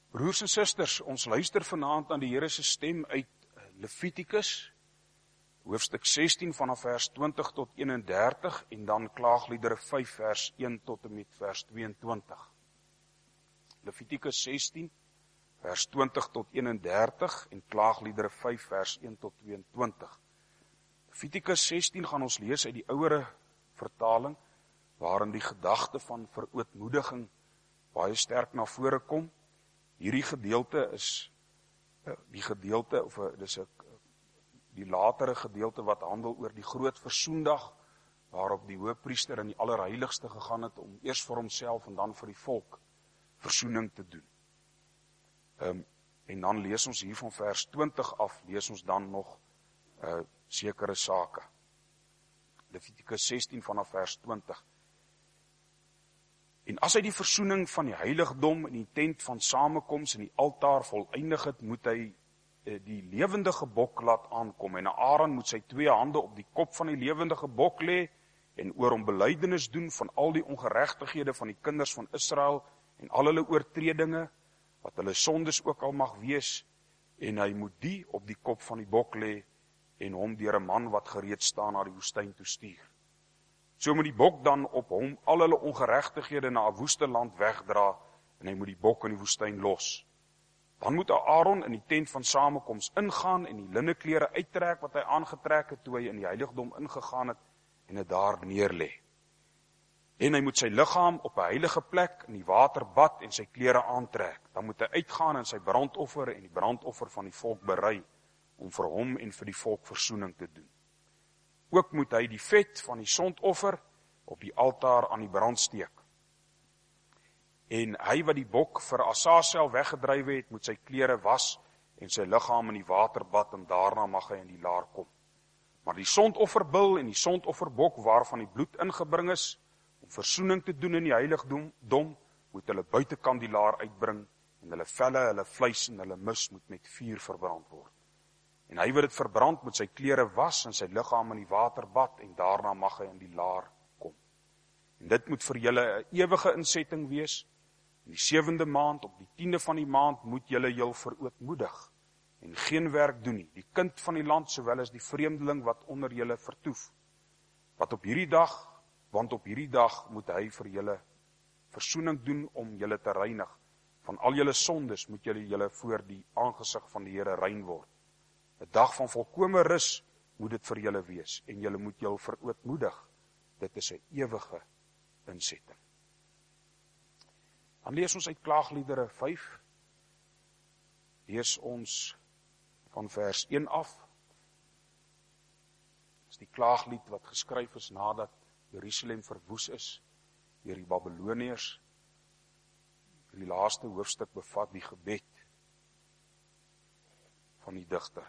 Broers en susters, ons luister vanaand aan die Here se stem uit Levitikus, hoofstuk 16 vanaf vers 20 tot 31 en dan Klaagliedere 5 vers 1 tot en met vers 22. Levitikus 16 vers 20 tot 31 en Klaagliedere 5 vers 1 tot 22. Levitikus 16 gaan ons lees uit die ouere vertaling, waarin die gedagte van verootmoediging baie sterk na vore kom. Hierdie gedeelte is die latere gedeelte wat handel oor die groot versoendag, waarop die hoëpriester in die allerheiligste gegaan het om eers vir homself en dan vir die volk versoening te doen. En dan lees ons hier van vers 20 af, lees ons dan nog sekere sake. Levitikus 16 vanaf vers 20. En as hy die versoening van die heiligdom in die tent van samekoms in die altaar voleindig het, moet hy die lewendige bok laat aankom. En Aaron moet sy 2 hande op die kop van die lewendige bok lê en oor hom belydenis doen van al die ongeregtighede van die kinders van Israel en al hulle oortredinge, wat hulle sondes ook al mag wees, en hy moet die op die kop van die bok lê en hom deur 'n man wat gereed staan na die woestyn toe stuur. So moet die bok dan op hom al hulle ongeregtighede na 'n woeste land wegdra en hy moet die bok in die woestyn los. Dan moet Aaron in die tent van samekoms ingaan en die linneklere uittrek wat hy aangetrek het toe hy in die heiligdom ingegaan het en dit daar neerlê. En hy moet sy liggaam op 'n heilige plek in die water bad en sy klere aantrek. Dan moet hy uitgaan en sy brandoffer en die brandoffer van die volk berei om vir hom en vir die volk versoening te doen. Ook moet hy die vet van die sondoffer op die altaar aan die brand steek. En hy wat die bok vir Asasel weggedryf het, moet sy klere was en sy liggaam in die water bad en daarna mag hy in die laar kom. Maar die sondofferbil en die sondofferbok waarvan die bloed ingebring is, om versoening te doen in die heiligdom, moet hulle buitekant die laar uitbring en hulle velle, hulle vleis en hulle mis moet met vuur verbrand word. En hy wat dit verbrand moet sy klere was en sy liggaam in die water bad en daarna mag hy in die laar kom. En dit moet vir julle 'n ewige insetting wees. In die 7de maand, op die 10de van die maand, moet julle jul verootmoedig en geen werk doen nie, die kind van die land sowel as die vreemdeling wat onder julle vertoef. Want op hierdie dag moet hy vir julle versoening doen om julle te reinig. Van al julle sondes moet julle voor die aangesig van die Here rein word. 'n dag van volkome rus moet dit vir julle wees en julle moet julle verootmoedig. Dit is 'n ewige insetting. Dan lees ons uit Klaagliedere 5. Lees ons van vers 1 af. Dit is die klaaglied wat geskryf is nadat Jerusalem verwoes is deur die Babiloniërs. Die laaste hoofstuk bevat die gebed van die digter.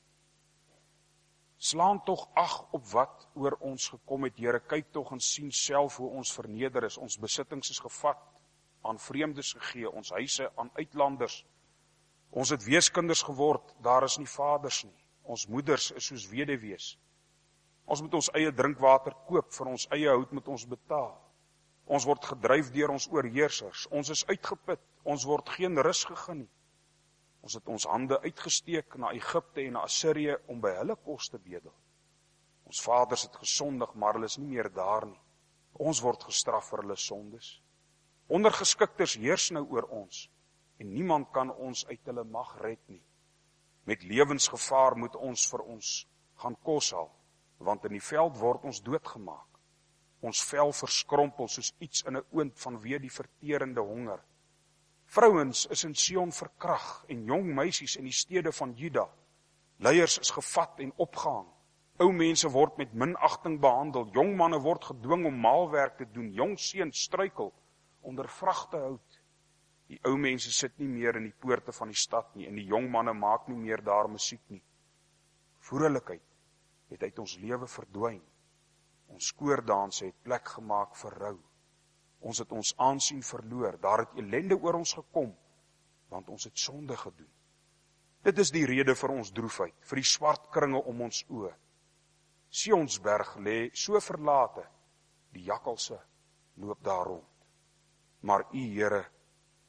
Slaan tog ag op wat oor ons gekom het, Here, kyk tog en sien self hoe ons verneder is. Ons besittings is gevat, aan vreemdes gegee, ons huise aan uitlanders. Ons het weeskinders geword, daar is nie vaders nie. Ons moeders is soos weduwees. Ons moet ons eie drinkwater koop, vir ons eie hout moet ons betaal. Ons word gedryf deur ons oorheersers. Ons is uitgeput, ons word geen rus gegee nie. Ons het ons hande uitgesteek na Egipte en na Assirië om by hulle kos te bedel. Ons vaders het gesondig, maar hulle is nie meer daar nie. Ons word gestraf vir hulle sondes. Ondergeskikters heers nou oor ons, en niemand kan ons uit hulle mag red nie. Met lewensgevaar moet ons vir ons gaan kos haal, want in die veld word ons doodgemaak. Ons vel verskrompel soos iets in 'n oond vanweë die verterende honger. Vrouens is in Sion verkrag en jong meisies in die stede van Juda. Leiers is gevat en opgehang. Ou mense word met minagting behandel. Jong manne word gedwing om maalwerk te doen. Jong seuns struikel onder vragtehout. Die ou mense sit nie meer in die poorte van die stad nie en die jong manne maak nie meer daar musiek nie. Vrolikheid het uit ons lewe verdwyn. Ons koordanse het plek gemaak vir rou. Ons het ons aansien verloor, daar het ellende oor ons gekom, want ons het sonde gedoen. Dit is die rede vir ons droefheid, vir die swart kringe om ons oë. Sionsberg lê so verlate, die jakkalse loop daar rond. Maar U, Here,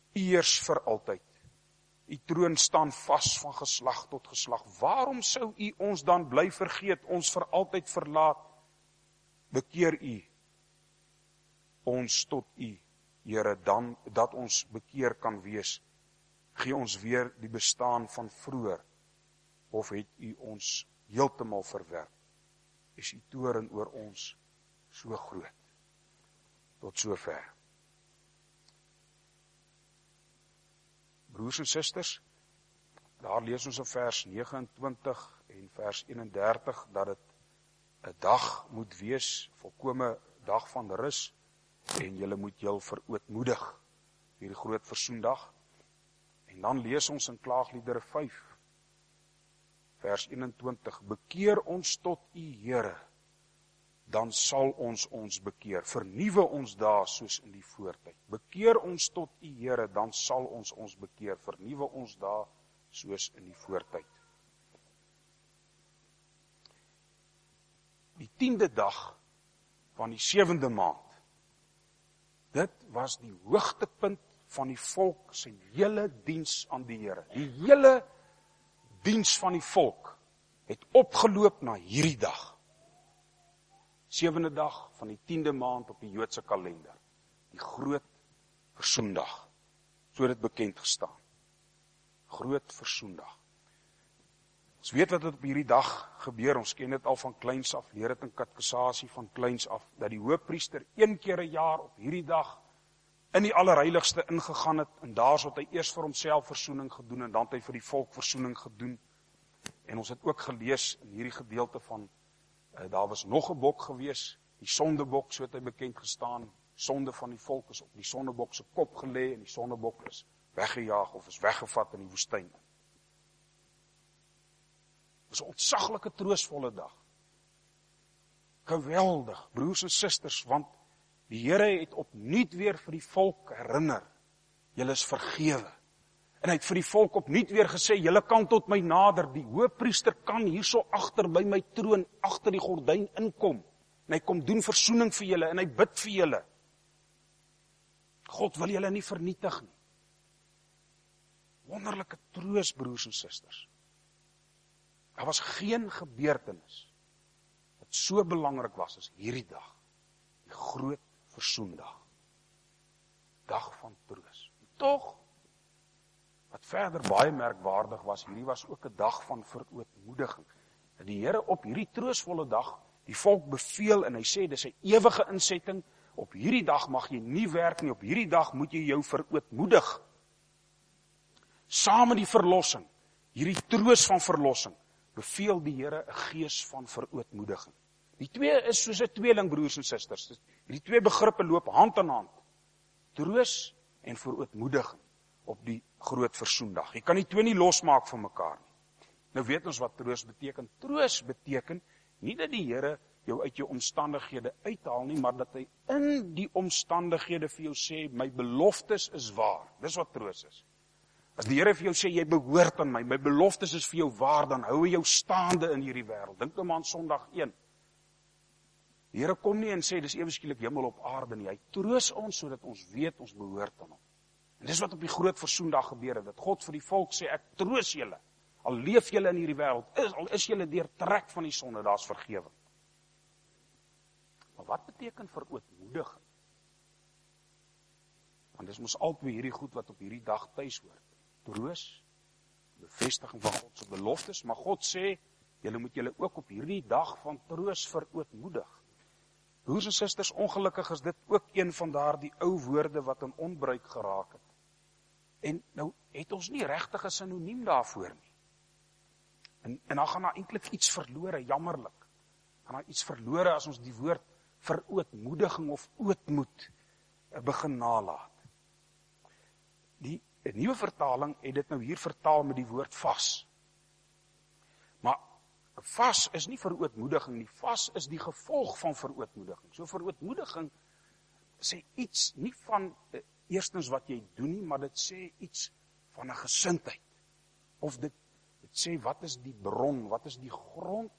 eers vir altyd. U troon staan vas van geslag tot geslag. Waarom sou u ons dan bly vergeet, ons vir altyd verlaat? Bekeer u ons tot u, Here, dan dat ons bekeer kan wees. Gee ons weer die bestaan van vroeër, of het u ons heeltemal verwerp? Is u toorn oor ons so groot? Tot sover. Broers en susters, daar lees ons in vers 29 en vers 31 dat dit 'n dag moet wees, volkome dag van rus, en julle moet julle verootmoedig, hierdie groot versoendag. En dan lees ons in Klaagliedere 5, vers 21, bekeer ons tot u, Here, dan sal ons bekeer. Vernuwe ons daar soos in die voortyd. Bekeer ons tot u, Here, dan sal ons bekeer. Vernuwe ons daar soos in die voortyd. Die 10de dag van die 7de maand, dit was die hoogtepunt van die volk sy hele diens aan die Here. Die hele diens van die volk het opgeloop na hierdie dag. 7de dag van die 10de maand op die Joodse kalender. Die groot versoendag. So het dit bekend gestaan. Groot versoendag. Ons weet wat op hierdie dag gebeur. Ons ken dit al van kleins af. Leer dit in katekisasie van kleins af. Dat die hoofpriester 1 keer 'n jaar op hierdie dag in die allerheiligste ingegaan het. En daar het hy eers vir homself versoening gedoen. En dan het hy vir die volk versoening gedoen. En ons het ook gelees in hierdie gedeelte van daar was nog 'n bok gewees, die sondebok, so het hy bekend gestaan. Sonde van die volk is op die sondebok se kop gelê en die sondebok is weggejaag of is weggevat in die woestyn. Dit was 'n ontsaglike troostvolle dag. Geweldig, broers en susters, want die Here het opnuut weer vir die volk herinner, julle is vergewe. En hy het vir die volk opnuut weer gesê, julle kan tot my nader, die hoofpriester kan hierso agter by my troon, agter die gordyn inkom, en hy kom doen versoening vir julle, en hy bid vir julle. God wil julle nie vernietig nie. Wonderlike troos, broers en susters. Daar was geen gebeurtenis wat so belangrik was as hierdie dag, die groot versoendag, dag van troos. Tog, wat verder baie merkwaardig was, hierdie was ook 'n dag van verootmoediging. Dat die Here op hierdie troostvolle dag die volk beveel en hy sê, dis 'n ewige insetting, op hierdie dag mag jy nie werk nie, op hierdie dag moet jy jou verootmoedig. Saam met die verlossing, hierdie troos van verlossing, beveel die Here 'n gees van verootmoediging. Die twee is soos 'n tweeling, broers en susters. Hierdie twee begrippe loop hand aan hand. Troos en verootmoediging op die groot versoendag. Jy kan die twee nie losmaak van mekaar nie. Nou weet ons wat troos beteken. Troos beteken nie dat die Here jou uit jou omstandighede uithaal nie, maar dat hy in die omstandighede vir jou sê, my beloftes is waar. Dis wat troos is. As die Here vir jou sê, jy behoort aan my beloftes is vir jou waar, dan hou hy jou staande in hierdie wêreld. Dink nou maar aan Sondag 1. Die Here kom nie en sê, dis ewe skielik hemel op aarde nie. Hy troos ons, sodat ons weet, ons behoort aan hom. En dis wat op die groot versoendag gebeur het, dat God vir die volk sê, ek troos julle, al leef julle in hierdie wêreld, al is julle deurtrek van die sonde, daar's vergewing. Maar wat beteken verootmoediging? Want dis mos albei hierdie goed wat op hierdie dag tuis hoort. Troos, bevestiging van God se beloftes, maar God sê, julle moet julle ook op hierdie dag van troos verootmoedig. Broers en susters, ongelukkig is dit ook een van daardie ou woorde wat in onbruik geraak het. En nou het ons nie regtig 'n sinoniem daarvoor nie. En dan gaan daar eintlik iets verlore, jammerlik. Gaan daar iets verlore as ons die woord verootmoediging of ootmoed begin nalaat. Die nuwe vertaling het dit nou hier vertaal met die woord vas. Maar vas is nie verootmoediging nie, vas is die gevolg van verootmoediging. So verootmoediging sê iets nie van eerstens wat jy doen nie, maar dit sê iets van 'n gesindheid. Of dit sê wat is die bron, wat is die grond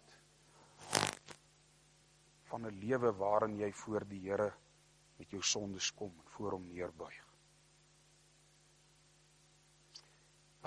van 'n lewe waarin jy voor die Here met jou sondes kom en voor hom neerbuig.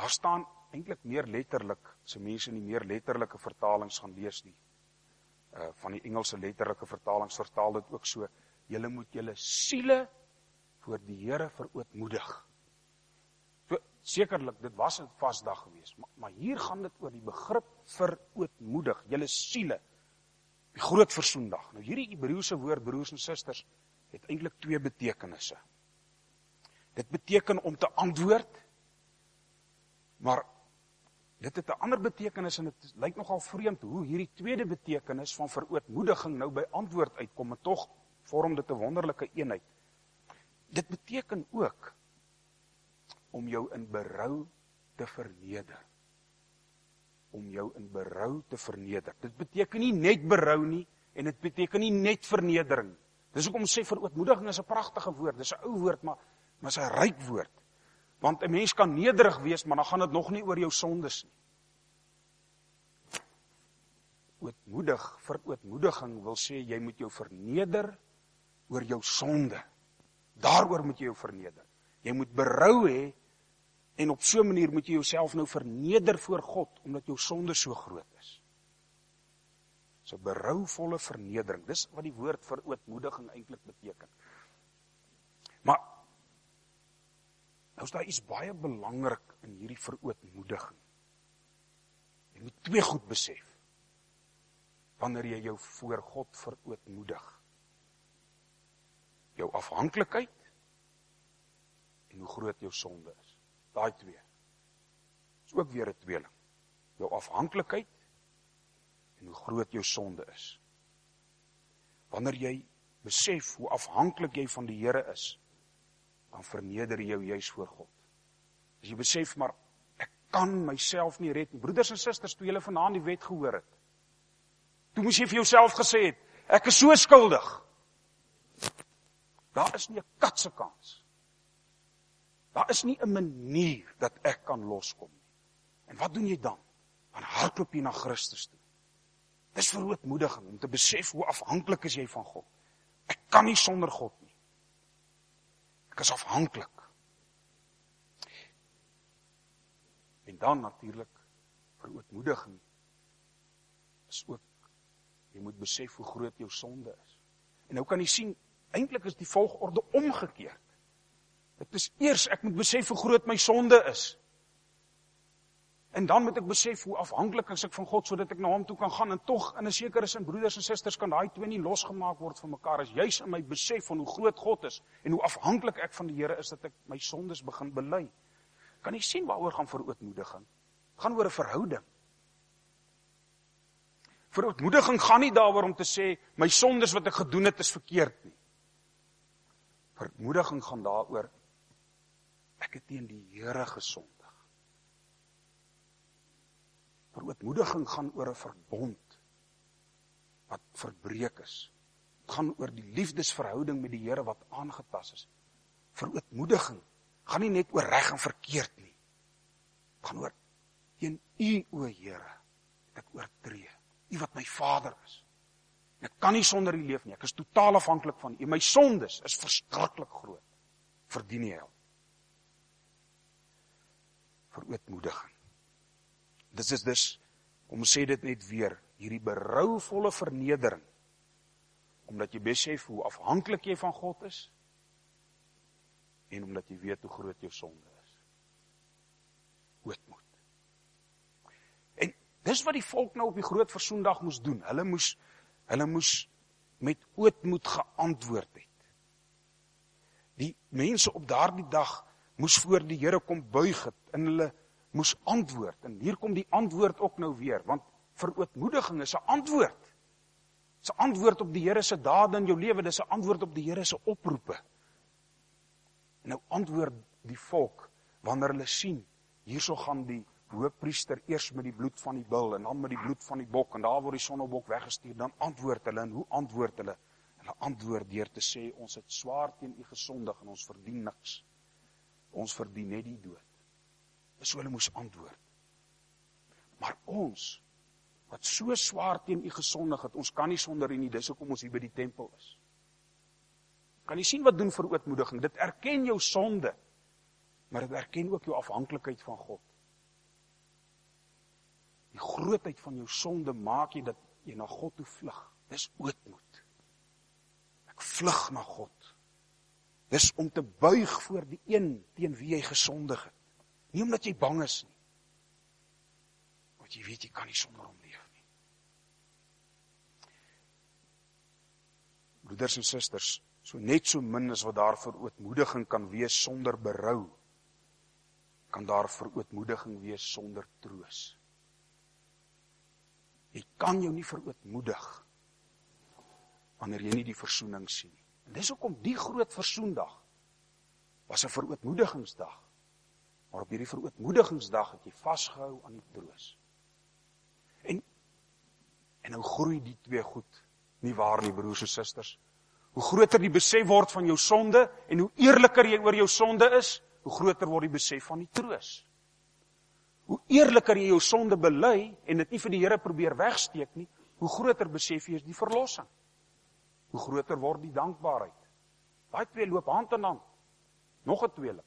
Daar staan eintlik meer letterlik, as mense in die meer letterlike vertalings gaan lees die, van die Engelse letterlike vertalings vertaal dit ook so, julle moet julle siele voor die Here verootmoedig. So, sekerlik, dit was 'n vasdag geweest, maar hier gaan dit oor die begrip verootmoedig, julle siele, die groot versoendag. Nou hierdie Hebreëse woord, broers en susters, het eintlik 2 betekenisse. Dit beteken om te antwoord, maar dit het 'n ander betekenis en dit lyk nogal vreemd hoe hierdie tweede betekenis van verootmoediging nou by antwoord uitkom, en tog vorm dit 'n wonderlike eenheid. Dit beteken ook om jou in berou te verneder. Om jou in berou te verneder. Dit beteken nie net berou nie, en dit beteken nie net vernedering. Dis hoekom sê verootmoediging is 'n pragtige woord, dis 'n ou woord, maar is 'n ryk woord. Want 'n mens kan nederig wees, maar dan gaan dit nog nie oor jou sondes nie. Verootmoediging wil sê, jy moet jou verneder oor jou sonde. Daaroor moet jy jou verneder. Jy moet berou hê, en op so 'n manier moet jy jouself nou verneder voor God, omdat jou sonde so groot is. So berouvolle vernedering, dis wat die woord verootmoediging eintlik beteken. Maar, nou is daar iets baie belangrik in hierdie verootmoediging. Jy moet 2 goed besef, wanneer jy jou voor God verootmoedig. Jou afhanklikheid, en hoe groot jou sonde is. Daai 2. Is ook weer 'n tweeling. Jou afhanklikheid, en hoe groot jou sonde is. Wanneer jy besef hoe afhanklik jy van die Here is, dan verneder jy jou juis voor God. As jy besef, maar ek kan myself nie red nie. Broeders en susters, toe julle vanaand die wet gehoor het, toe moes jy vir jouself gesê het, ek is so skuldig. Daar is nie 'n katse kans. Daar is nie 'n manier dat ek kan loskom nie. En wat doen jy dan? Dan hardloop jy na Christus toe. Dis verootmoediging, om te besef hoe afhanklik is jy van God. Ek kan nie sonder God nie. Ek is afhanklik. En dan natuurlik, verootmoediging is ook, jy moet besef hoe groot jou sonde is. En nou kan jy sien, eintlik is die volgorde omgekeerd. Dit is eers, ek moet besef hoe groot my sonde is. En dan moet ek besef hoe afhanklik is ek van God, sodat ek na hom toe kan gaan, en tog, in 'n sekere sin, broeders en susters, kan daai 2 nie losgemaak word van mekaar, as juis in my besef van hoe groot God is, en hoe afhanklik ek van die Here is, dat ek my sondes begin bely. Kan jy sien waaroor gaan verootmoediging? Gaan oor 'n verhouding. Verootmoediging gaan nie daaroor om te sê, my sondes wat ek gedoen het is verkeerd nie. Verootmoediging gaan daaroor, ek het teen die Here gesondig. Verootmoediging gaan oor 'n verbond wat verbreek is. Het gaan oor die liefdesverhouding met die Here wat aangetast is. Verootmoediging gaan nie net oor reg en verkeerd nie. Het gaan oor, teen U, o Here, het ek oortree. U wat my Vader is. En ek kan nie sonder U leef nie. Ek is totaal afhanklik van U. My sondes is verskriklik groot. Verdien die hel. Verootmoediging. Dit is dus, kom sê dit net weer, hierdie berouvolle vernedering, omdat jy besef hoe afhanklik jy van God is, en omdat jy weet hoe groot jou sonde is. Ootmoed. En dis wat die volk nou op die groot versoendag moes doen. Hulle moes met ootmoed geantwoord het. Die mense op daardie dag moes voor die Here kom buig het, en hulle moes antwoord, en hier kom die antwoord ook nou weer, want verootmoediging is 'n antwoord. Dis 'n antwoord op die Here se dade in jou lewe, dis 'n antwoord op die Here se oproepe. En nou antwoord die volk, wanneer hulle sien, hierso gaan die hoëpriester eers met die bloed van die bul, en dan met die bloed van die bok, en daar word die sonnebok weggestuur, dan antwoord hulle, en hoe antwoord hulle? Hulle antwoord deur te sê, ons het swaar teen U gesondig, en ons verdien niks. Ons verdien net die dood. So hulle moes antwoord. Maar ons, wat so swaar teen U gesondig het, ons kan nie sonder U nie, dis hoekom ons hier by die tempel is. Kan jy sien wat doen verootmoediging? Dit erken jou sonde, maar dit erken ook jou afhanklikheid van God. Die grootheid van jou sonde maak jy dat jy na God toe vlug. Dis ootmoed. Ek vlug na God. Dis om te buig voor die een teen wie jy gesondig het. Nie omdat jy bang is nie. Want jy weet jy kan nie sonder hom leef nie. Broeders en susters, so net so min as wat daar verootmoediging kan wees sonder berou, kan daar verootmoediging wees sonder troos. Jy kan jou nie verootmoedig wanneer jy nie die versoening sien nie. En dis hoekom die groot versoendag was 'n verootmoedigingsdag. Maar op hierdie verootmoedigingsdag het jy vasgehou aan die troos. En nou groei die twee goed nie waar nie, broers en susters. Hoe groter die besef word van jou sonde en hoe eerliker jy oor jou sonde is, hoe groter word die besef van die troos. Hoe eerliker jy jou sonde bely en dit nie vir die Here probeer wegsteek nie, hoe groter besef jy is die verlossing. Hoe groter word die dankbaarheid. Daai twee loop hand in hand. Nog 'n tweeling.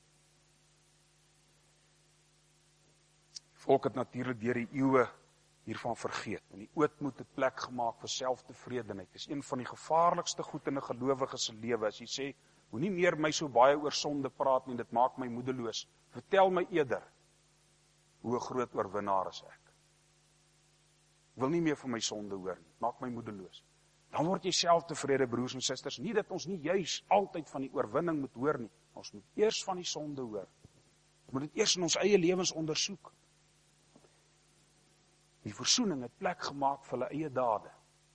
Volk het natuurlik deur die eeue hiervan vergeet. En die ootmoed het plek gemaak vir selftevredenheid. Dis een van die gevaarlikste goed in 'n gelowige se lewe. As jy sê, moenie meer my so baie oor sonde praat nie, dit maak my moedeloos. Vertel my eerder hoe 'n groot oorwinnaar is ek. Ek wil nie meer van my sonde hoor nie. Maak my moedeloos. Dan word jy selftevrede, broers en susters. Nie dat ons nie juis altyd van die oorwinning moet hoor nie. Ons moet eers van die sonde hoor. Ons moet dit eers in ons eie lewens ondersoek. Die versoening het plek gemaak vir hulle eie dade.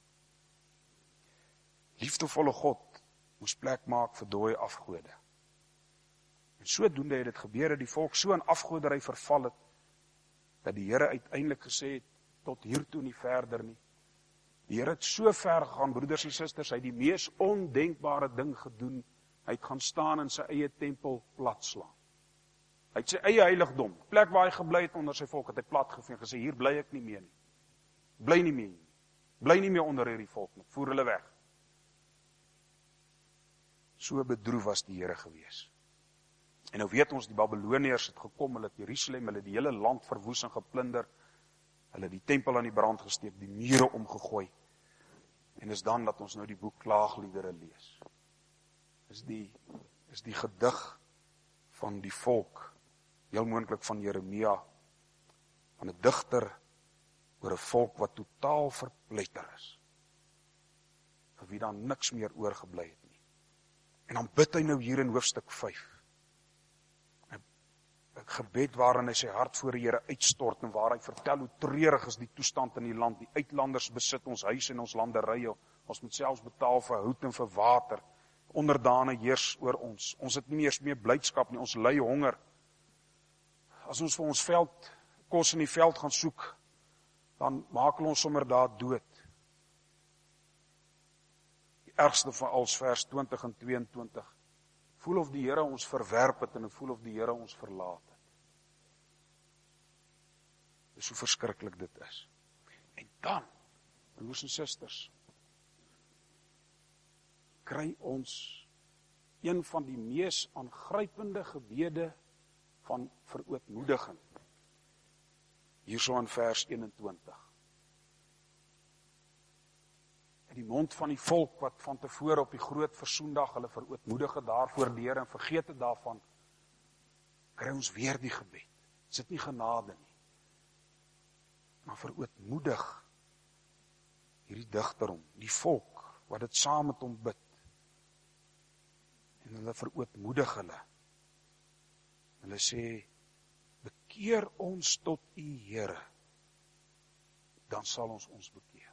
Liefdevolle God moes plek maak vir dooie afgode. En sodoende het dit gebeur dat die volk so in afgoderry verval het, dat die Here uiteindelik gesê het, tot hiertoe nie verder nie. Die Here het so ver gegaan, broeders en susters, hy het die mees ondenkbare ding gedoen. Hy het gaan staan in sy eie tempel platslaan. Hy het sy eie heiligdom, plek waar hy gebly het onder sy volk, het hy plat gevee en gesê, hier bly ek nie meer nie. Bly nie meer nie. Bly nie meer onder hierdie volk nie. Voer hulle weg. So bedroef was die Here gewees. En nou weet ons, die Babyloniërs het gekom, hulle het Jerusalem, hulle het die hele land verwoes en geplunder, hulle het die tempel aan die brand gesteek, die mure omgegooi. En is dan dat ons nou die boek Klaagliedere lees. Is die gedig van die volk, heel moontlik van Jeremia, van 'n digter oor 'n volk wat totaal verpletter is, vir wie daar niks meer oorgebly het nie. En dan bid hy nou hier in hoofstuk 5, 'n gebed waarin hy sy hart voor die Here uitstort, en waar hy vertel hoe treurig is die toestand in die land, die uitlanders besit ons huis en ons landerye, ons moet selfs betaal vir hout en vir water, onderdane heers oor ons, ons het nie eens meer blydskap nie, ons ly honger. As ons vir ons kos in die veld gaan soek, dan maak hulle ons sommer daar dood. Die ergste van als vers 20 en 22. Voel of die Here ons verwerp het en voel of die Here ons verlaat het. Dis hoe verskriklik dit is. En dan, broers en susters, kry ons een van die mees aangrypende gebede van verootmoediging. Hierso in vers 21. In die mond van die volk wat van tevore op die groot versoendag hulle verootmoedig het daarvoor die Here en vergeet het daarvan, kry ons weer die gebed. Dit is nie genade nie, maar verootmoedig hierdie digter hom, die volk wat dit saam met hom bid. En hulle verootmoedig hulle. Hulle sê, bekeer ons tot U Here, dan sal ons ons bekeer.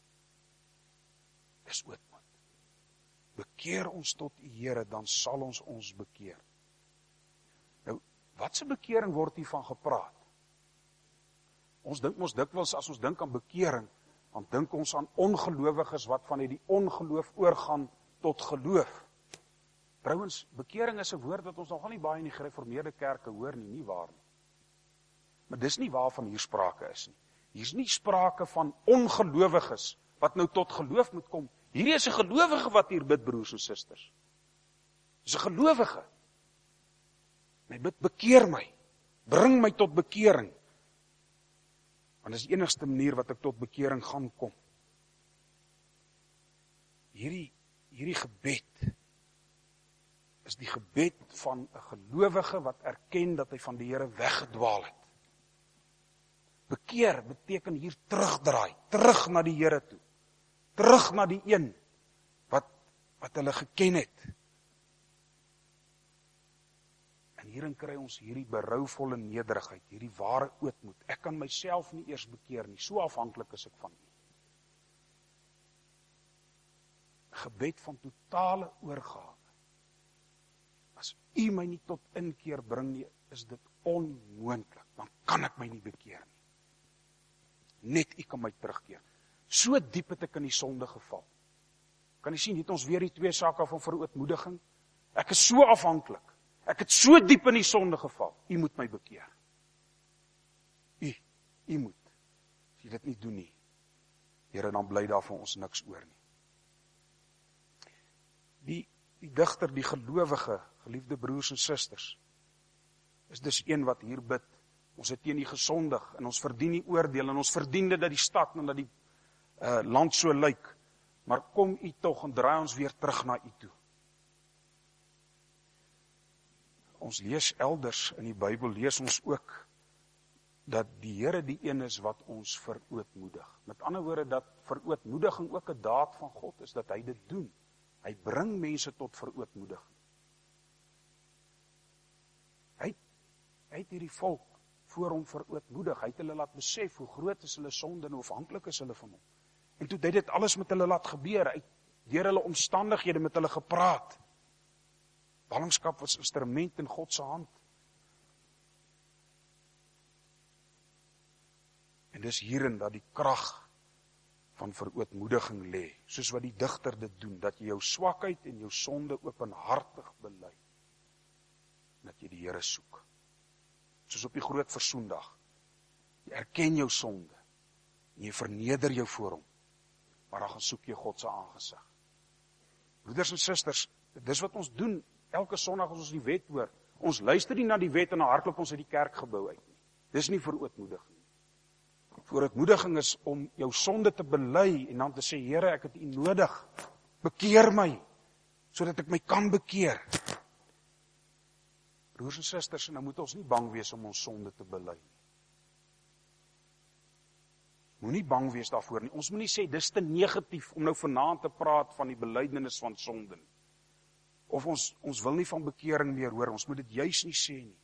Dis ootmoed. Bekeer ons tot U Here, dan sal ons ons bekeer. Nou, wat se bekering word hiervan gepraat? Ons dink mos dikwels, as ons dink aan bekering, dan dink ons aan ongelowiges wat vanuit die ongeloof oorgaan tot geloof. Trouwens, bekering is 'n woord wat ons nogal nie baie in die gereformeerde kerke hoor nie waar nie. Maar dis nie waarvan hier sprake is nie. Hier is nie sprake van ongelowiges wat nou tot geloof moet kom. Hierdie is 'n gelowige wat hier bid, broers en susters. Dis 'n gelowige. Hy bid, bekeer my, bring my tot bekering. Want dis die enigste manier wat ek tot bekering gaan kom. Hierdie gebed is die gebed van 'n gelowige wat erken dat hy van die Here weggedwaal het. Bekeer beteken hier terugdraai, terug na die Here toe. Terug na die een wat hulle geken het. En hierin kry ons hierdie berouvolle nederigheid, hierdie ware ootmoed. Ek kan myself nie eers bekeer nie, so afhanklik is ek van U. Gebed van totale oorgawe. As U my nie tot inkeer bring nie, is dit onmoontlik. Dan kan ek my nie bekeer nie. Net U kan my terugkeer. So diep het ek in die sonde geval. Kan jy sien, het ons weer die twee sake van verootmoediging. Ek is so afhanklik. Ek het so diep in die sonde geval. U moet my bekeer. U moet. As jy dit nie doen nie, Here, dan bly daar vir ons niks oor nie. Die digter, die gelowige, geliefde broers en susters, is dus een wat hier bid. Ons het teen U gesondig en ons verdien die oordeel en ons verdien dit dat die stad en dat die land so lyk. Maar kom U tog en draai ons weer terug na U toe. Ons lees elders in die Bybel, lees ons ook dat die Here die een is wat ons verootmoedig. Met ander woorde, dat verootmoediging ook 'n daad van God is, dat hy dit doen. Hy bring mense tot verootmoediging. Hy het hierdie volk voor hom verootmoedig. Hy het hulle laat besef hoe groot is hulle sonde en hoe afhanklik is hulle van hom. En toe het hy dit alles met hulle laat gebeur. Hy het deur hulle omstandighede met hulle gepraat. Ballingskap was instrument in God se hand. En dis hierin dat die krag van verootmoediging lê, soos wat die digter dit doen, dat jy jou swakheid en jou sonde openhartig bely, dat jy die Here soek. Soos op die groot versoendag, jy erken jou sonde, en jy verneder jou voor hom, maar dan gaan soek jy God se aangesig. Broeders en susters, dis wat ons doen, elke Sondag as ons die wet hoor, ons luister nie na die wet en dan hardloop ons uit die kerkgebou uit nie. Dis nie verootmoediging. Verootmoediging is om jou sonde te bely en dan te sê, Here, ek het U nodig, bekeer my, sodat ek my kan bekeer. Broers en susters, en dan moet ons nie bang wees om ons sonde te bely nie. Moenie bang wees daarvoor nie. Ons moet nie sê, dis te negatief om nou vanaand te praat van die belydenis van sonde nie. Of ons wil nie van bekering meer hoor, ons moet dit juis nie sê nie.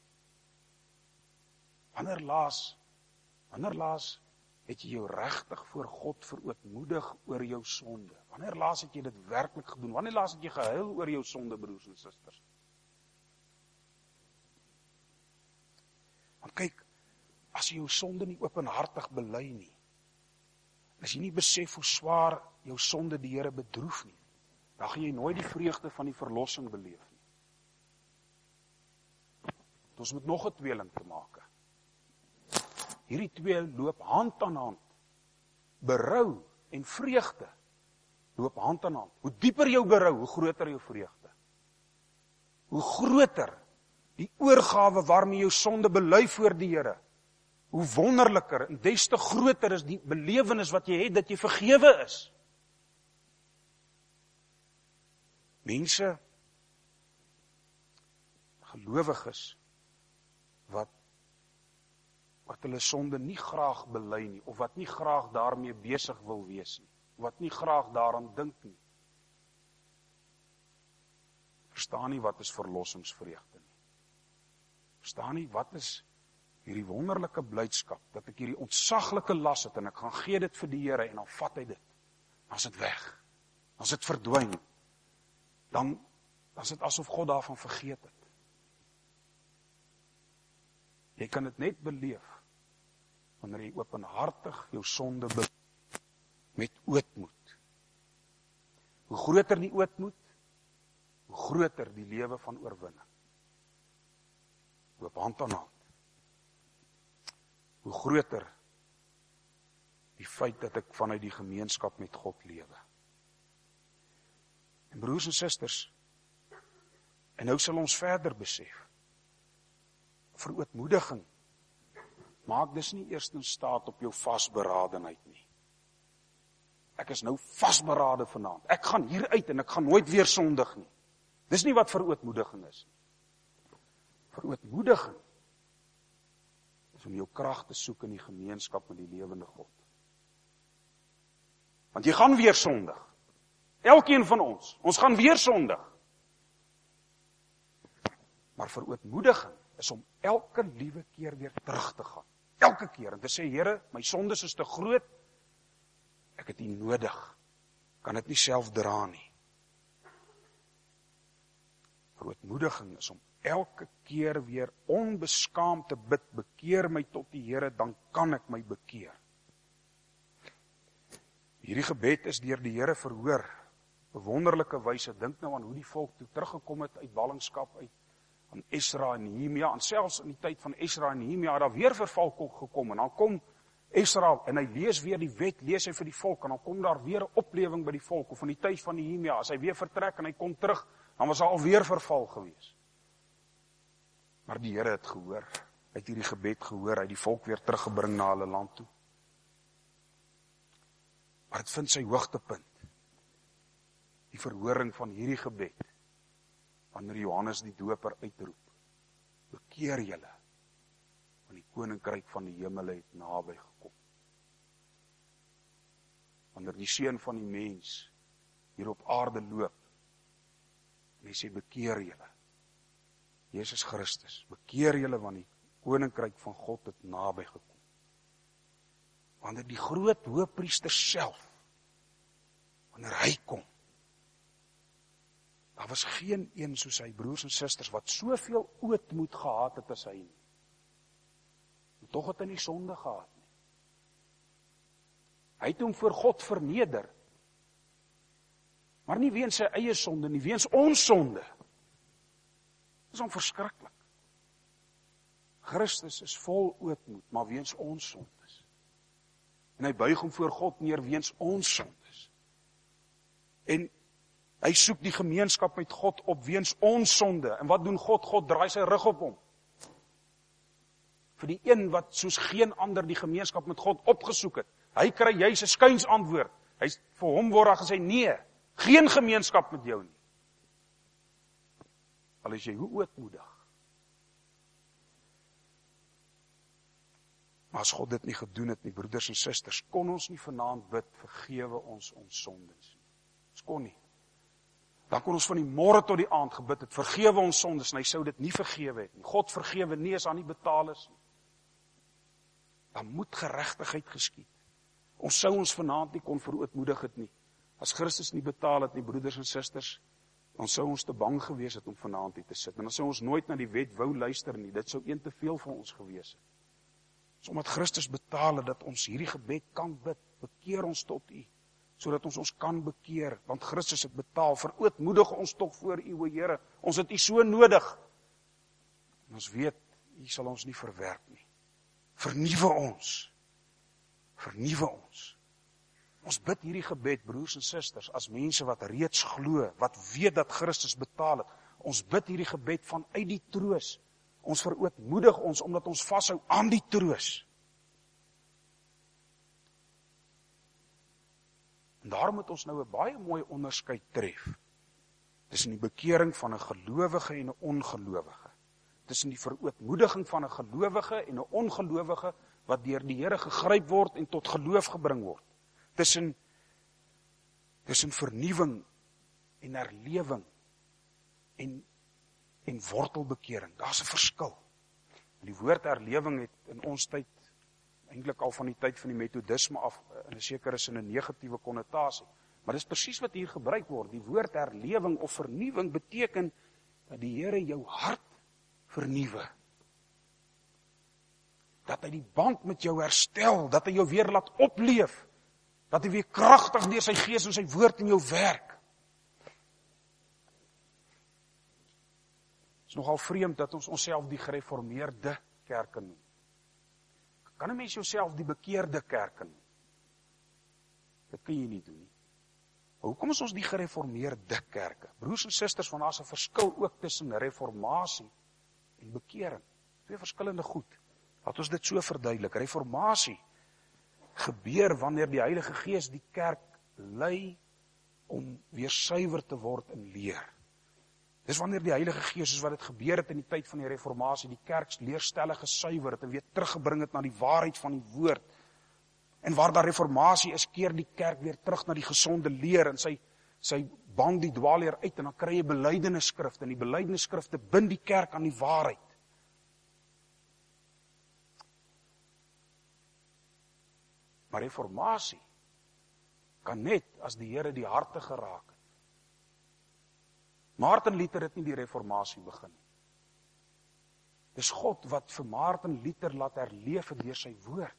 Wanneer laas het jy jou regtig voor God verootmoedig oor jou sonde? Wanneer laas het jy dit werklik gedoen? Wanneer laas het jy gehuil oor jou sonde, broers en susters? Want kyk, as jy jou sonde nie openhartig bely nie, as jy nie besef hoe swaar jou sonde die Here bedroef nie, dan gaan jy nooit die vreugde van die verlossing beleef nie. Ons moet nog 'n tweeling te maak. Hierdie twee loop hand aan hand. Berou en vreugde loop hand aan hand. Hoe dieper jou berou, hoe groter jou vreugde. Hoe groter die oorgawe waarmee jou sonde bely voor die Here, hoe wonderliker en des te groter is die belewenis wat jy het dat jy vergewe is. Mense, gelowiges, wat hulle sonde nie graag bely nie, of wat nie graag daarmee besig wil wees nie, wat nie graag daaraan dink nie, verstaan nie wat is verlossingsvreugde nie. Verstaan nie wat is hierdie wonderlike blydskap, dat ek hierdie ontsaglike las het, en ek gaan gee dit vir die Here, en dan vat hy dit, dan is dit weg, dan is dit verdwyn, dan is dit asof God daarvan vergeet het. Jy kan dit net beleef, wanneer jy openhartig jou sonde bely, met ootmoed. Hoe groter die ootmoed, hoe groter die lewe van oorwinning. Loop hand aan hand. Hoe groter die feit dat ek vanuit die gemeenskap met God lewe. En broers en susters, en nou sal ons verder besef, verootmoediging maak dis nie eers in staat op jou vasberadenheid nie. Ek is nou vasberade vanaand. Ek gaan hier uit en ek gaan nooit weer sondig nie. Dis nie wat verootmoediging is. Verootmoediging is om jou krag te soek in die gemeenskap met die lewende God. Want jy gaan weer sondig. Elkeen van ons gaan weer sondig. Maar verootmoediging is om elke liewe keer weer terug te gaan. Elke keer, en te sê, Here, my sondes is te groot, ek het U nodig, kan dit nie self dra nie. Verootmoediging is om elke keer weer onbeskaamd te bid, bekeer my tot die Here, dan kan ek my bekeer. Hierdie gebed is deur die Here verhoor, bewonderlike wyse. Dink nou aan hoe die volk toe teruggekom het uit ballingskap, uit aan Esra en Nehemia, en selfs in die tyd van Esra en Nehemia, daar weer verval gekom, en dan kom Esra, en hy lees weer die wet, lees hy vir die volk, en dan kom daar weer 'n oplewing by die volk, of in die tyd van Nehemia, as hy weer vertrek en hy kom terug, dan was daar alweer verval gewees. Maar die Here het gehoor, hy het hierdie gebed gehoor, hy het die volk weer teruggebring na hulle land toe. Maar het vind sy hoogtepunt, die verhoring van hierdie gebed, wanneer Johannes die Doper uitroep, bekeer julle, want die koninkryk van die hemele het naby gekom. Wanneer die seun van die mens hier op aarde loop, en hy sê, bekeer julle, Jesus Christus, bekeer julle, want die koninkryk van God het naby gekom. Wanneer die groot hoëpriester self, wanneer hy kom, daar was geen een soos hy, broers en susters, wat soveel ootmoed gehad het as hy nie. En tog het hy nie sonde gehad nie. Hy het hom voor God verneder, maar nie weens sy eie sonde nie, weens ons sonde. Dit is onverskriklik. Christus is vol ootmoed, maar weens ons sondes. En hy buig hom voor God neer weens ons sondes. En hy soek die gemeenskap met God op weens ons sonde. En wat doen God? God draai sy rug op hom. Vir die een wat soos geen ander die gemeenskap met God opgesoek het. Hy kry juis 'n skuinsantwoord. Vir hom word daar gesê, nee, geen gemeenskap met jou nie. Al is jy hoe ootmoedig. Maar as God dit nie gedoen het nie, broeders en susters, kon ons nie vanaand bid, vergewe ons sondes. Ons kon nie. Dan kon ons van die môre tot die aand gebid het, vergewe ons sondes, en hy sou dit nie vergewe het nie. God vergewe nie as daar nie betaal is nie. Dan moet geregtigheid geskied. Ons sou ons vanaand nie kon verootmoedig het nie. As Christus nie betaal het nie, broeders en susters, dan sou ons te bang gewees het om vanaand hier te sit. En dan sou ons nooit na die wet wou luister nie. Dit sou een te veel vir ons gewees het. So omdat Christus betaal het, dat ons hierdie gebed kan bid, bekeer ons tot U, sodat ons kan bekeer, want Christus het betaal, verootmoedig ons tog voor U, o Here, ons het U so nodig, en ons weet, U sal ons nie verwerp nie, vernuwe ons, ons bid hierdie gebed, broers en susters, as mense wat reeds glo, wat weet dat Christus betaal het, ons bid hierdie gebed vanuit die troos, ons verootmoedig ons, omdat ons vashou aan die troos. En daarom moet ons nou 'n baie mooi onderskeid tref tussen die bekering van 'n gelowige en 'n ongelowige. Tussen die verootmoediging van 'n gelowige en 'n ongelowige wat deur die Here gegryp word en tot geloof gebring word. Tussen vernuwing en herlewing en wortelbekering. Daar's 'n verskil. En die woord herlewing het in ons tyd, eintlik al van die tyd van die metodisme af, in 'n sekere sin 'n negatiewe konnotasie. Maar dis presies wat hier gebruik word. Die woord herlewing of vernuwing beteken dat die Here jou hart vernuwe. Dat hy die band met jou herstel, dat hy jou weer laat opleef, dat hy weer kragtig deur sy gees en sy woord in jou werk. Het is nogal vreemd dat ons onsself die gereformeerde kerke noem. Kan 'n mens jouself die bekeerde kerke noem? Dit kan jy nie doen nie. Maar hoekom is ons die gereformeerde kerke? Broers en susters, want daar's 'n verskil ook tussen reformatie en bekering. Twee verskillende goed. Laat ons dit so verduidelik. Reformatie gebeur wanneer die Heilige Gees die kerk lei om weer suiwer te word in leer. Dis wanneer die Heilige Gees, soos wat dit gebeur het in die tyd van die Reformatie, die kerk leerstellig gesuiwer het en weer teruggebring het na die waarheid van die woord. En waar daar Reformatie is, keer die kerk weer terug na die gesonde leer en sy band die dwaalleer uit en dan kry jy belydenisskrifte en die belydenisskrifte bind die kerk aan die waarheid. Maar Reformatie kan net as die Here die harte geraak het. Martin Luther het nie die Reformatie begin nie. Dis God wat vir Martin Luther laat herleef het deur sy woord.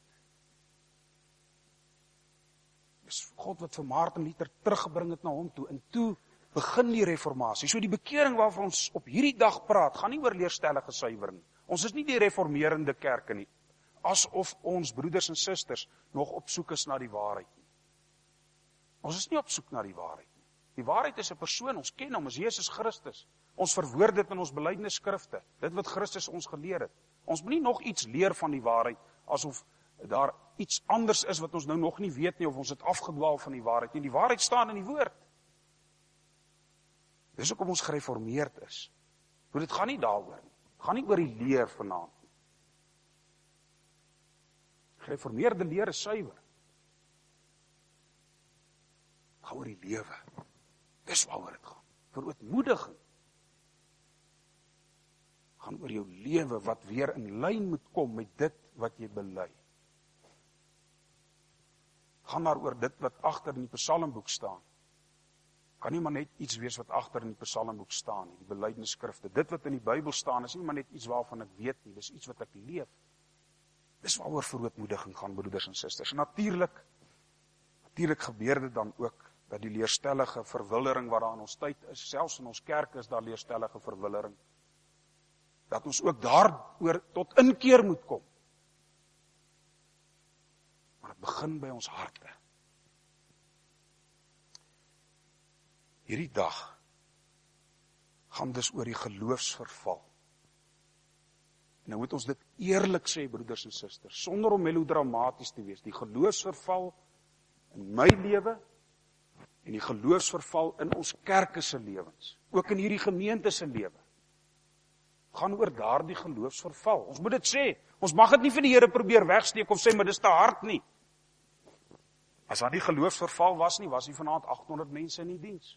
Dis God wat vir Martin Luther teruggebring het na hom toe, en toe begin die Reformatie. So die bekering waarvan ons op hierdie dag praat, gaan nie oor leerstellige suiwering. Ons is nie die reformerende kerke nie, asof ons broeders en susters nog op soek is na die waarheid nie. Ons is nie op soek na die waarheid nie. Die waarheid is 'n persoon, ons ken hom, is Jesus Christus. Ons verwoord dit in ons belydenisskrifte, dit wat Christus ons geleer het. Ons moet nie nog iets leer van die waarheid, asof daar iets anders is wat ons nou nog nie weet nie, of ons het afgedwaal van die waarheid nie. Die waarheid staan in die woord. Dis hoekom ons gereformeerd is. Maar dit gaan nie daaroor nie. Het gaan nie oor die leer vanaand nie. Gereformeerde leer is suiwer. Het gaan oor die lewe. Dis waaroor dit gaan. Verootmoediging. Gaan oor jou lewe wat weer in lyn moet kom met dit wat jy bely. Gaan daaroor dit wat agter in die Psalmboek staan. Kan nie maar net iets wees wat agter in die Psalmboek staan nie, die belydenisskrifte. Dit wat in die Bybel staan is nie maar net iets waarvan ek weet nie, dis iets wat ek leef. Dis waaroor verootmoediging gaan, broeders en susters. En natuurlik gebeur dit dan ook dat die leerstellige verwildering wat daar in ons tyd is, selfs in ons kerk is daar leerstellige verwildering, dat ons ook daaroor tot inkeer moet kom. Maar het begin by ons harte. Hierdie dag gaan dus oor die geloofsverval. En nou moet ons dit eerlik sê, broeders en susters, sonder om melodramaties te wees. Die geloofsverval in my lewe en die geloofsverval in ons kerke se lewens, ook in hierdie gemeente se lewe, gaan oor daardie geloofsverval. Ons moet dit sê. Ons mag dit nie vir die Here probeer wegsteek of sê, maar dis te hard nie. As daar nie geloofsverval was nie, was nie vanaand 800 mense in die diens.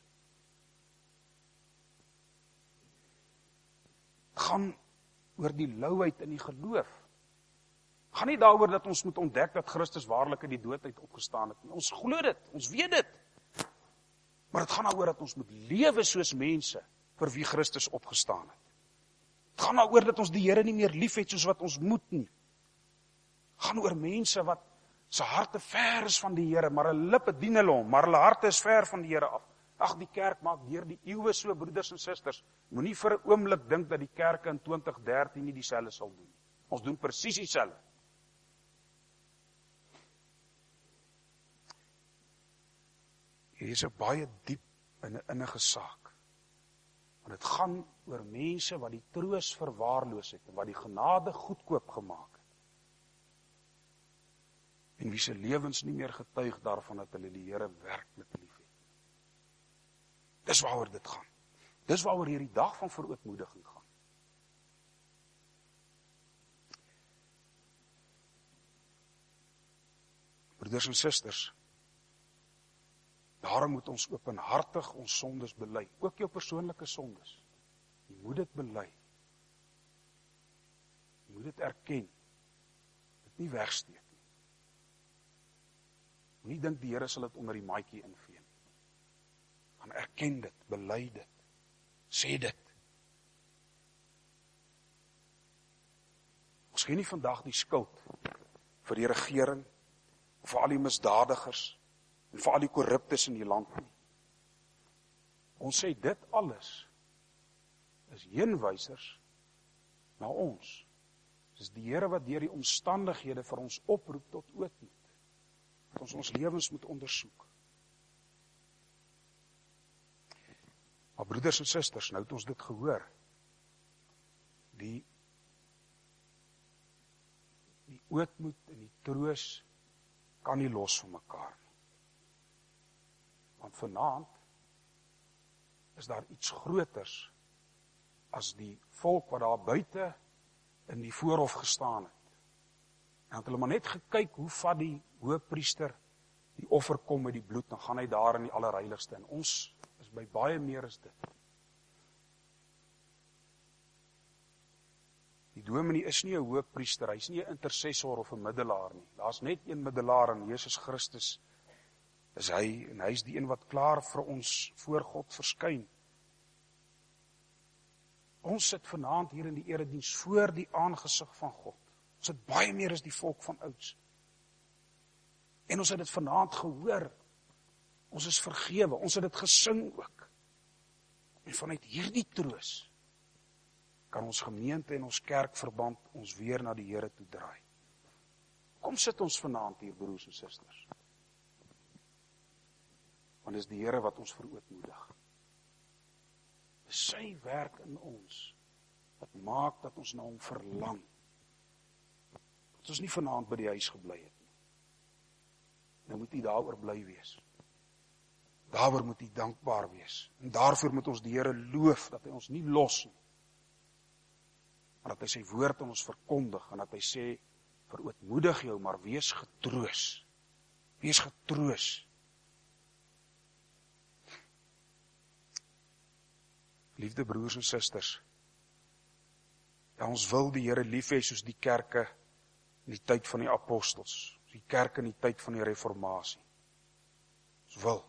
Gaan oor die louheid in die geloof. Gaan nie daaroor dat ons moet ontdek dat Christus waarlik uit die dood uit opgestaan het nie. Ons glo dit, ons weet dit. Maar dit gaan daaroor dat ons moet lewe soos mense vir wie Christus opgestaan het. Het gaan daaroor dat ons die Here nie meer lief het soos wat ons moet nie. Het gaan oor mense wat se harte ver is van die Here, maar hulle lippe dien hulle hom, maar hulle harte is ver van die Here af. Ag, die kerk maak deur die eeue so, broeders en susters. Moenie vir 'n oomblik dink dat die kerke in 2013 nie dieselfde sal doen. Ons doen presies dieselfde. Hier is 'n baie diep en 'n innige saak. Want dit gaan oor mense wat die troos verwaarloos het en wat die genade goedkoop gemaak het. En wie se lewens nie meer getuig daarvan dat hulle die Here werklik liefhet. Dis waaroor dit gaan. Dis waaroor hierdie dag van verootmoediging gaan. Broeders en susters, daarom moet ons openhartig ons sondes bely, ook jou persoonlike sondes. Jy moet dit bely. Jy moet dit erken. Dit nie wegsteek nie. Moenie dink die Here sal dit onder die maatjie invee nie. Gaan erken dit, bely dit, sê dit. Ons gee nie vandag die skuld vir die regering, vir al die misdadigers, en vir al die korruptes in die land nie. Ons sê dit alles is heenwysers na ons. Dis die Here wat deur die omstandighede vir ons oproep tot ootmoed. Dat ons lewens moet ondersoek. Maar broeders en susters, nou het ons dit gehoor. Die ootmoed en die troos kan nie los van mekaar nie. Want vanaand is daar iets groters as die volk wat daar buite in die voorhof gestaan het. En het hulle maar net gekyk hoe vat die hoëpriester die offer kom met die bloed, dan gaan hy daar in die allerheiligste. En ons is by baie meer as dit. Die dominee is nie 'n hoëpriester, hy's nie 'n intercessor of 'n middelaar nie. Daar's net een middelaar en Jesus Christus is hy, en hy's die een wat klaar vir ons voor God verskyn. Ons sit vanaand hier in die erediens voor die aangesig van God. Ons het baie meer as die volk van ouds. En ons het dit vanaand gehoor. Ons is vergewe, ons het dit gesing ook. En vanuit hierdie troos kan ons gemeente en ons kerkverband ons weer na die Here toe draai. Kom sit ons vanaand hier, broers en susters. Want dis die Here wat ons verootmoedig. Dis sy werk in ons wat maak dat ons na hom verlang. Dat ons nie vanaand by die huis gebly het nie. Nou moet u daaroor bly wees. Daaroor moet u dankbaar wees. En daarvoor moet ons die Here loof dat hy ons nie los nie. Maar dat hy sy woord aan ons verkondig en dat hy sê, verootmoedig jou, maar wees getroos. Wees getroos. Liefde broers en susters, ja, ons wil die Here lief hê soos die kerke in die tyd van die apostels, die kerke in die tyd van die reformatie. Ons wil.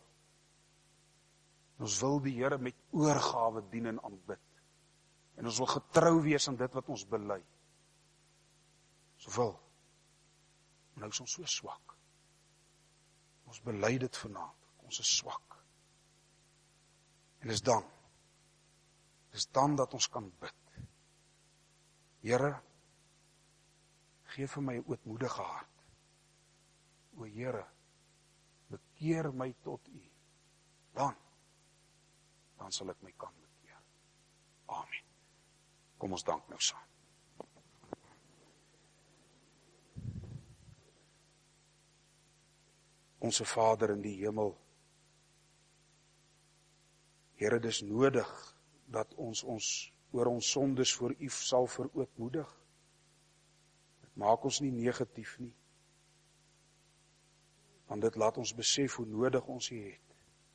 Ons wil die Here met oorgawe dien en aanbid. En ons wil getrou wees aan dit wat ons bely. Ons wil. Nou is ons so swak. Ons bely dit vanaand. Ons is swak. En dis dan dat ons kan bid. Here, gee vir my 'n ootmoedige hart. O Here, bekeer my tot U. Dan sal ek my kan bekeer. Amen. Kom ons dank nou saam. Onse Vader in die hemel, Here, dis nodig dat ons oor ons sondes voor U sal verootmoedig. Dit maak ons nie negatief nie, want dit laat ons besef hoe nodig ons U het.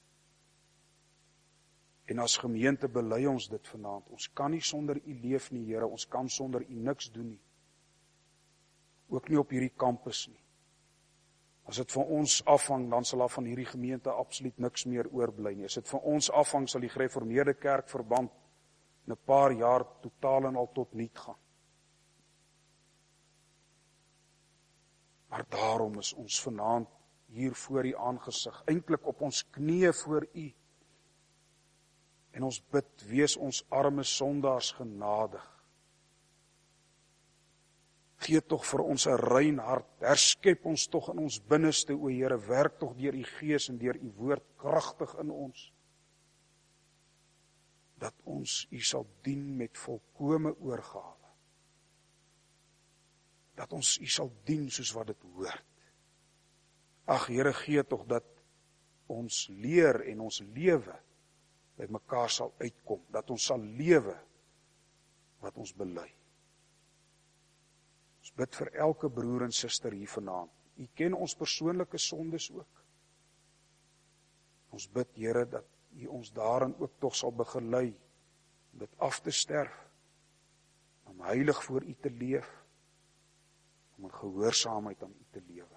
En as gemeente bely ons dit vanaand. Ons kan nie sonder U leef nie, Here, ons kan sonder U niks doen nie. Ook nie op hierdie kampus nie. As dit van ons afhang, dan sal daar van hierdie gemeente absoluut niks meer oorbly nie. As dit van ons afhang, sal die gereformeerde kerkverband in 'n paar jaar totaal en al tot niet gaan. Maar daarom is ons vanaand hier voor U aangesig, eintlik op ons knieë voor U. En ons bid, wees ons arme sondaars genadig. Gee tog vir ons 'n rein hart, herskep ons tog in ons binneste, o Here, werk tog deur U Gees en deur U woord kragtig in ons, dat ons U sal dien met volkome oorgawe, dat ons U sal dien soos wat dit hoort. Ag Here, gee tog dat ons leer en ons lewe by mekaar sal uitkom, dat ons sal lewe wat ons bely. Ons bid vir elke broer en suster hier vanaand. U ken ons persoonlike sondes ook. Ons bid, Here, dat U ons daarin ook tog sal begelei, om dit af te sterf, om heilig voor U te leef, om in gehoorsaamheid aan U te lewe.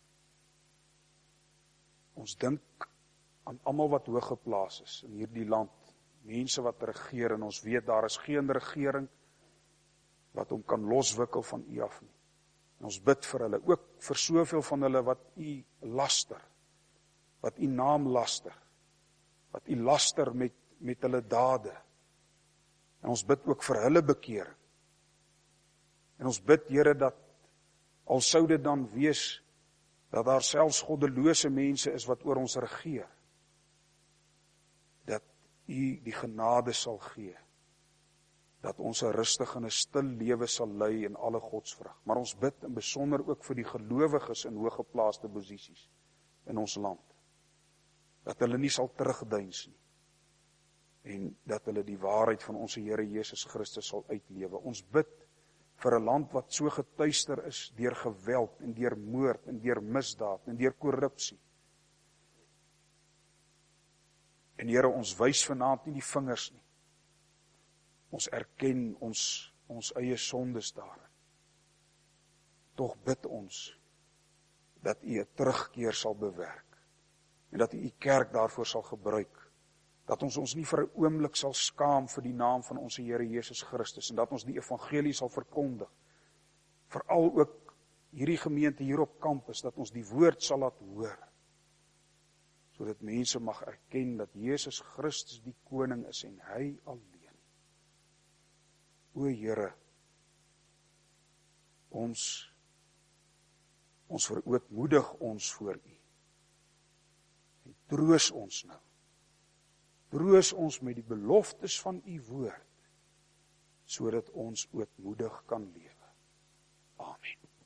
Ons dink aan almal wat hoog geplaas is in hierdie land, mense wat regeer, en ons weet daar is geen regering wat hom kan loswikkel van U af nie. En ons bid vir hulle, ook vir soveel van hulle wat U laster, wat U naam laster, wat U laster met hulle dade. En ons bid ook vir hulle bekering. En ons bid, Here, dat al sou dit dan wees, dat daar selfs goddelose mense is wat oor ons regeer, dat U die genade sal gee, dat ons 'n rustige en 'n stil lewe sal lei in alle godsvrug. Maar ons bid in besonder ook vir die gelowiges in hooggeplaaste posisies in ons land, dat hulle nie sal terugdeins nie, en dat hulle die waarheid van ons Here Jesus Christus sal uitlewe. Ons bid vir 'n land wat so getuister is deur geweld en deur moord en deur misdaad en deur korrupsie. En Here, ons wys vanaand nie die vingers nie. Ons erken ons eie sondes daarin. Tog bid ons dat U 'n terugkeer sal bewerk en dat U U kerk daarvoor sal gebruik. Dat ons nie vir 'n oomblik sal skaam vir die naam van ons Here Jesus Christus en dat ons die evangelie sal verkondig. Veral ook hierdie gemeente hier op kampus, dat ons die woord sal laat hoor, sodat mense mag erken dat Jesus Christus die koning is en hy alleen. O Here, ons verootmoedig ons voor U. En troos ons nou. Troos ons met die beloftes van U woord, sodat ons ootmoedig kan lewe.